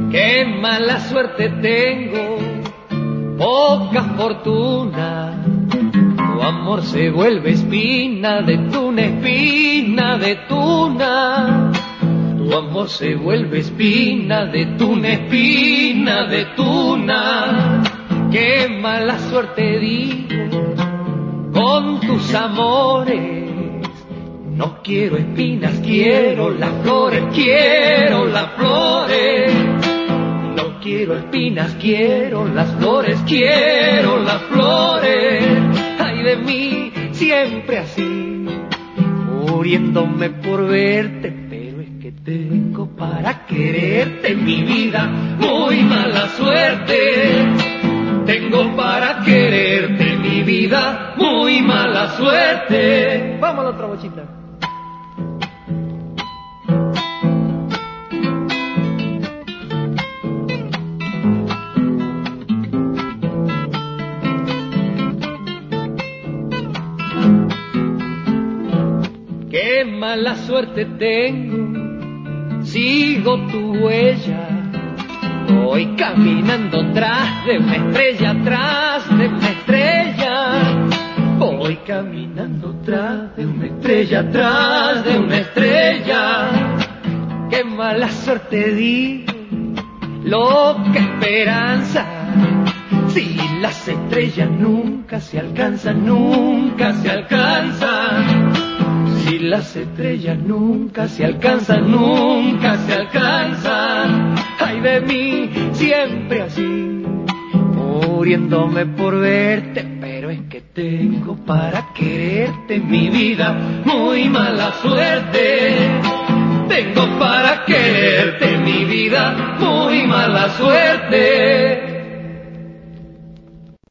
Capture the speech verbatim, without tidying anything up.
Qué mala suerte tengo, poca fortuna. Tu amor se vuelve espina de tuna, espina de tuna. Tu amor se vuelve espina de tuna, espina de tuna. Qué mala suerte digo con tus amores. No quiero espinas, quiero las flores, quiero las flores. No quiero espinas, quiero las flores, quiero las flores. Ay de mí, siempre así, muriéndome por verte, pero es que tengo para quererte, mi vida, muy mala suerte. Tengo para quererte, mi vida, muy mala suerte. Vamos a la otra bochita. Qué mala suerte tengo, sigo tu huella. Voy caminando tras de una estrella, tras de una estrella. Voy caminando tras de una estrella, tras de una estrella. Qué mala suerte digo, loca esperanza. Si las estrellas nunca se alcanzan, nunca se alcanzan. Si las estrellas nunca se alcanzan, nunca se alcanzan. Ay de mí, siempre así, muriéndome por verte, pero es que tengo para quererte, mi vida, muy mala suerte. Tengo para quererte, mi vida, muy mala suerte.